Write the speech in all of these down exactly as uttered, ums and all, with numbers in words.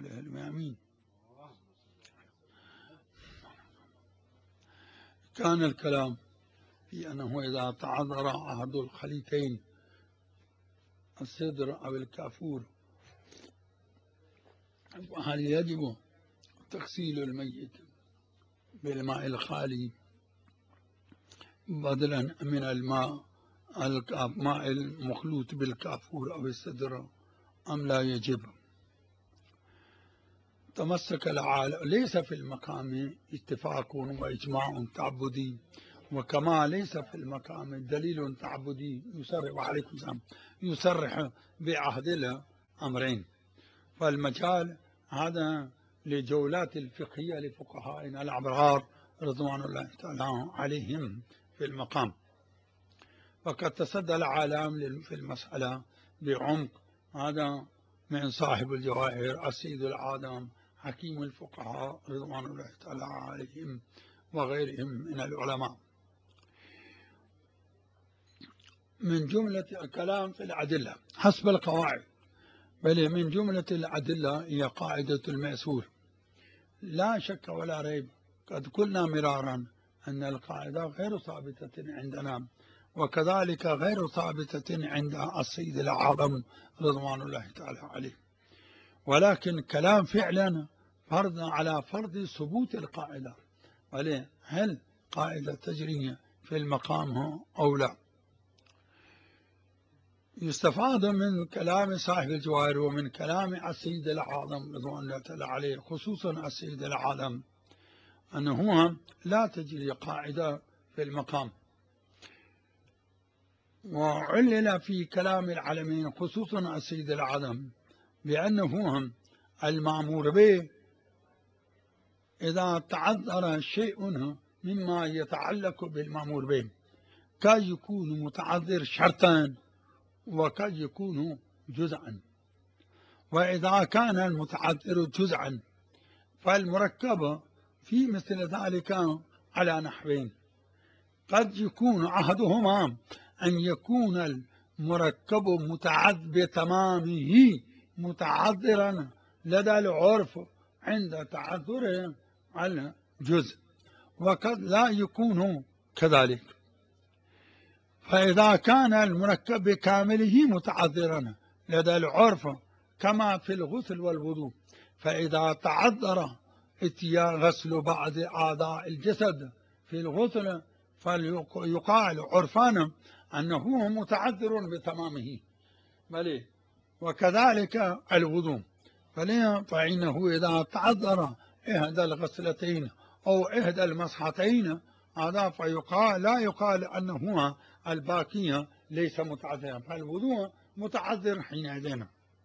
وآله الميامين. كان الكلام في أنه إذا تعذر أحد الخليتين الصدر أو الكافور هل يجب تغسيل الميت بالماء الخالي بدلا من الماء الماء المخلوط بالكافور أو الصدر أم لا يجب؟ تمسك العالم ليس في المقام اتفاق وإجماع تعبدي، وكما ليس في المقام دليل تعبدي يصرح وعليكم السلام يصرح بعهد الأمرين. فالمجال هذا لجولات الفقهية لفقهائنا الأبرار رضوان الله تعالى عليهم في المقام. فقد تصدى العالم في المسألة بعمق، هذا من صاحب الجواهر السيد العادم حكيم الفقهاء رضوان الله تعالى عليهم وغيرهم من العلماء. من جملة الكلام في الأدلة حسب القواعد، بل من جملة الأدلة هي قاعدة المأثور. لا شك ولا ريب، قد قلنا مرارا أن القاعدة غير ثابتة عندنا، وكذلك غير ثابتة عند السيد العظم رضوان الله تعالى عليه، ولكن كلام فعلا فرض على فرض ثبوت القاعدة، وليه هل قاعدة تجري في المقام أو لا. يستفاد من كلام صاحب الجواهر ومن كلام السيد العظم رضوان الله تعالى عليه، خصوصا السيد العظم، أنه لا تجري قاعدة في المقام. وعلل في كلام العالمين خصوصا السيد العظم بأنه المأمور به إذا تعذر شيء مما يتعلق بالمأمور به قد يكون متعذر شرطا وقد يكون جزءا. وإذا كان المتعذر جزءا فالمركب في مثل ذلك على نحوين: قد يكون أحدهما أن يكون المركب متعذر بتمامه متعذرا لدى العرف عند تعذره على جزء، وقد لا يكون كذلك. فإذا كان المركب بكامله متعذرا لدى العرف كما في الغسل والوضوء، فإذا تعذر اتيان غسل بعض أعضاء الجسد في الغسل فيقال عرفانا أنه متعذر بتمامه، بل وكذلك الوضوء، فإنه إذا تعذر إحدى الغسلتين أو إحدى المسحتين هذا فيقال لا يقال أنه الباقي ليس متعذرا، فالوضوء متعذر حينئذ.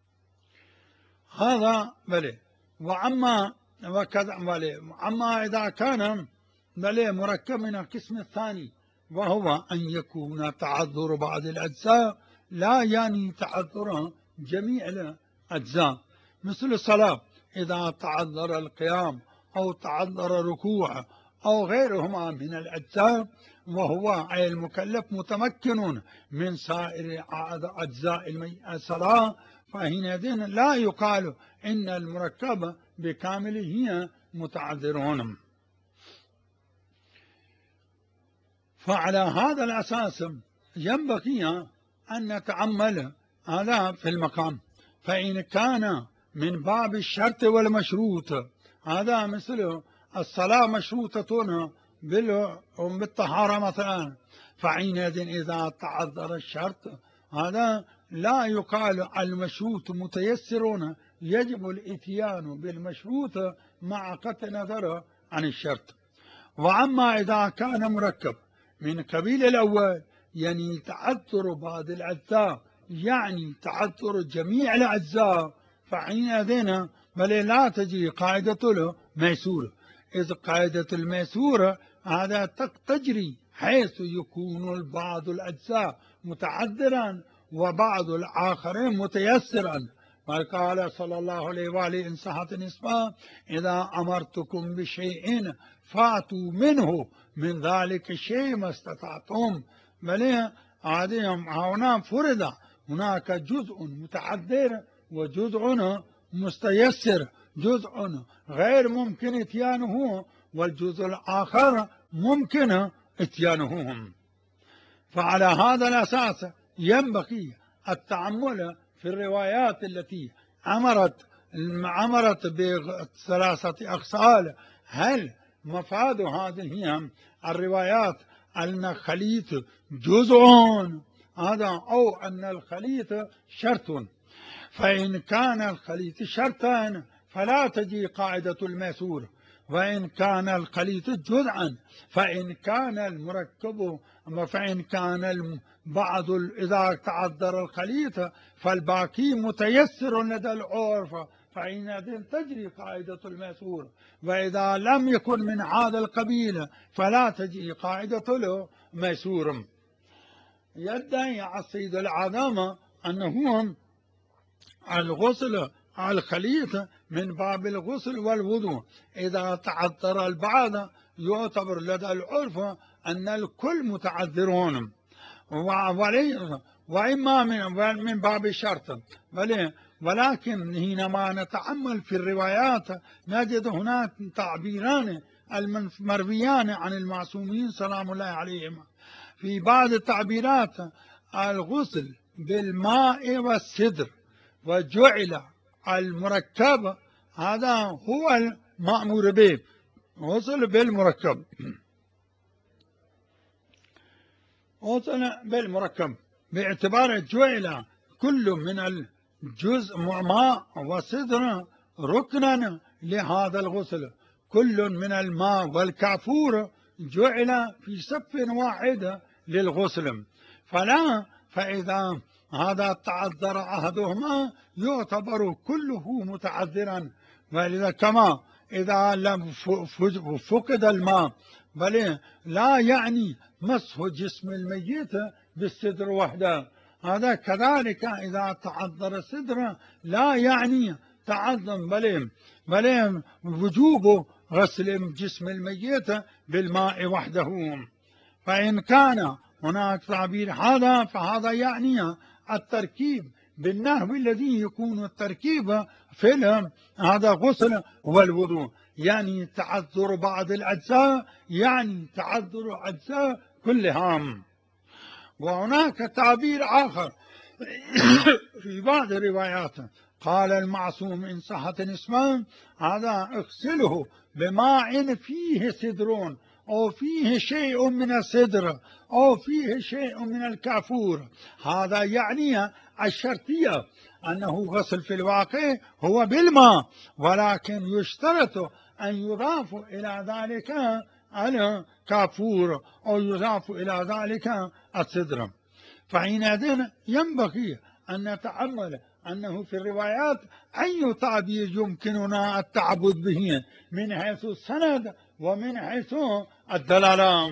هذا بلي. وأما وكذا بلي. أما إذا كان بلي مركب من القسم الثاني، وهو أن يكون تعذر بعض الأجزاء لا يعني تعذر جميع الأجزاء، مثل الصلاة إذا تعذر القيام أو تعذر الركوع أو غيرهما من الأجزاء وهو أي المكلف متمكن من سائر أجزاء الصلاة، فحينئذ لا يقال إن المركب بكامله متعذرون. فعلى هذا الأساس ينبغي أن نتأمل هذا في المقام. فإن كان من باب الشرط والمشروط، هذا مثل الصلاة مشروطة بالطهارة مثلا، فحينئذ إذا تعذر الشرط هذا لا يقال المشروط متيسر، يجب الاتيان بالمشروط مع قطع النظر عن الشرط. وأما إذا كان مركب من قبيل الأول يعني تعذر بعض الأجزاء يعني تعذر جميع الأجزاء، فحينئذ بل لا تجري قاعدة الميسور، إذ قاعدة الميسور هذا تجري حيث يكون بعض الأجزاء متعذرا وبعض الآخرين متيسرا. وقال صلى الله عليه وآله إن صحت النسبة: إذا أمرتكم بشيء فأتوا منه من ذلك الشيء ما استطعتم. بل هنا فرض هناك جزء متعذر وجزء مستيسر، جزء غير ممكن إتيانه والجزء الآخر ممكن إتيانه. فعلى هذا الأساس ينبغي التأمل في الروايات التي أمرت أمرت بثلاثة أخصال. هل مفاد هذه الروايات أن الخليط جزء هذا أو أن الخليط شرط؟ فإن كان الخليط شرطا فلا تجي قاعدة الميسور، وإن كان الخليط جزءا فإن كان المركب فإن كان بعض إذا تعذر الخليط فالباقي متيسر لدى العرف فإن تجري قاعدة الميسور، وإذا لم يكن من هذا القبيل فلا تجري قاعدة الميسور. يدعي السيد العظام أنه الغسل على الخليط من باب الغسل والوضوء، إذا تعذر البعض يعتبر لدى العرف أن الكل متعذرون، وإما من من باب الشرط. ولكن حينما نتأمل في الروايات نجد هناك تعبيران المرويان عن المعصومين سلام الله عليهم. في بعض التعبيرات الغسل بالماء والسدر وجعل المركب، هذا هو المأمور به، غسل بالمركب، غسل بالمركب باعتبار جعل كل من الجزء ماء وسدر ركنا لهذا الغسل، كل من الماء والكافور جعل في صف واحد للغسل، فلا فإذا هذا تعذر أحدهما يعتبر كله متعذرا. ولذا كما إذا لم فقد الماء بل لا يعني مسح جسم الميت بالصدر وحده، هذا كذلك إذا تعذر الصدر لا يعني تعظم بل بل وجوب غسل جسم الميت بالماء وحده. فإن كان هناك تعبير هذا فهذا يعني التركيب بالنحو الذي يكون التركيب في هذا غسل والوضوء، يعني تعذر بعض الأجزاء يعني تعذر أجزاء كلها. وهناك تعبير آخر في بعض الروايات قال المعصوم إن صحت نسبة هذا اغسله بماء فيه سدر أو فيه شيء من السدر أو فيه شيء من الكافور، هذا يعني الشرطية أنه غسل في الواقع هو بالماء، ولكن يشترط أن يضاف إلى ذلك الكافور أو يضاف إلى ذلك السدر. فحينئذ ينبغي أن نتأمل أنه في الروايات أي تعبير يمكننا التعبد به من حيث السند ومن حيث الدلالة.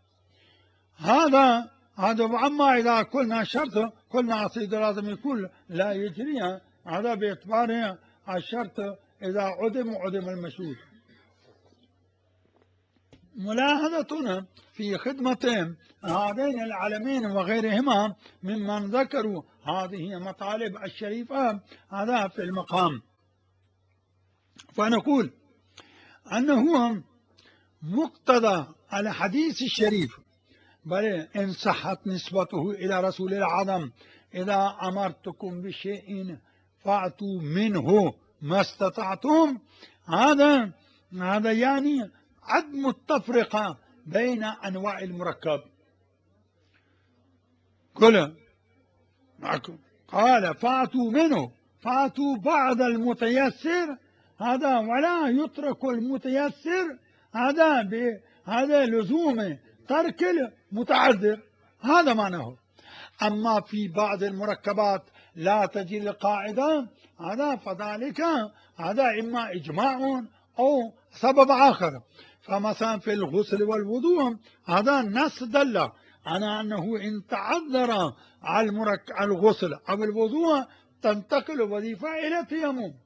هذا هذا وأما إذا قلنا شرط قلنا السيد لازم يقول لا يجري، هذا باعتبار الشرط إذا عدم عدم المشروط. ملاحظتنا في خدمة هذين العلمين وغيرهما ممن ذكروا هذه المطالب الشريفة هذا في المقام، فنقول أنه مقتضى الحديث الشريف بل إن صحت نسبته إلى رسول العظم إذا أمرتكم بشيء فأتوا منه ما استطعتم، هذا هذا يعني عدم التفرقة بين أنواع المركب. كل معكم قال فأتوا منه، فأتوا بعض المتيسر هذا ولا يترك المتيسر، هذا هذا لزوم ترك المتعذر، هذا معناه. أما في بعض المركبات لا تجي القاعدة هذا فذلك هذا إما إجماع أو سبب آخر. فمثلا في الغسل والوضوء هذا النص دل على أنه إن تعذر على الغسل أو الوضوء تنتقل وظيفة إلى التيمم،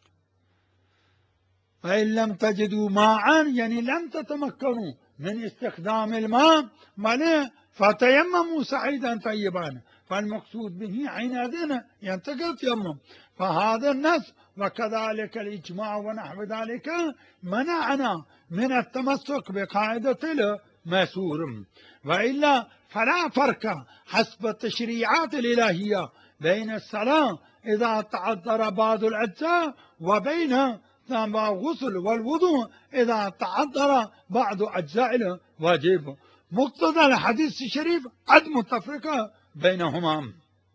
فإن لم تجدوا ماء يعني لم تتمكنوا من استخدام الماء فتيمموا سعيدا طيبا، فالمقصود به حينئذ ينتقل التيمم. فهذا النص وكذلك الإجماع ونحو ذلك منعنا من التمسك بقاعدة الميسور، وإلا فلا فرق حسب التشريعات الإلهية بين الصلاة إذا تعذر بعض الأجزاء وبين الغسل والوضوء إذا تعذر بعض أجزاء الواجب. مقتضى الحديث الشريف عدم التفرقة بينهما.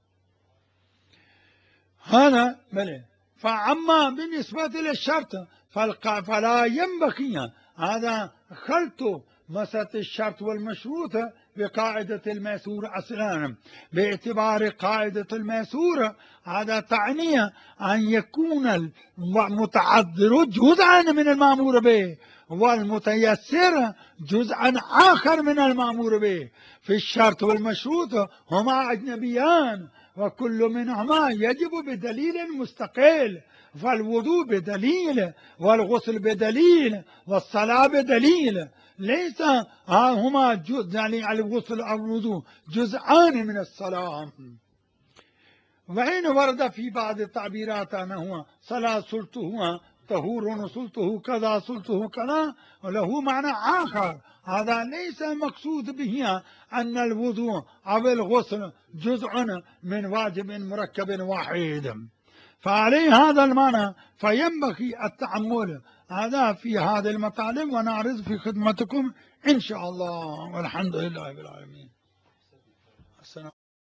هذا بلى. فأما بالنسبة للشرط فلا ينبغي هذا خلط مسألة الشرط والمشروط بقاعدة الميسور أصلا، باعتبار قاعدة الميسور هذا تعني أن يكون المتعذر جزءا من المأمور به والمتيسر جزءا آخر من المأمور به. في الشرط والمشروط هما أجنبيان وكل منهما يجب بدليل مستقل، فالوضوء بدليل والغسل بدليل والصلاة بدليل، ليس هما جزء يعني الغسل أو الوضوء جزءان من الصلاة. وإن ورد في بعض التعبيرات أنه صلاة سلطه طهور وسلطه كذا سلطه كذا وله معنى آخر، هذا ليس المقصود به أن الوضوء أو الغسل جزء من واجب مركب واحد. فعليه هذا المعنى فينبغي التأمل هذا في هذه المطالب، ونعرض في خدمتكم إن شاء الله، والحمد لله رب العالمين.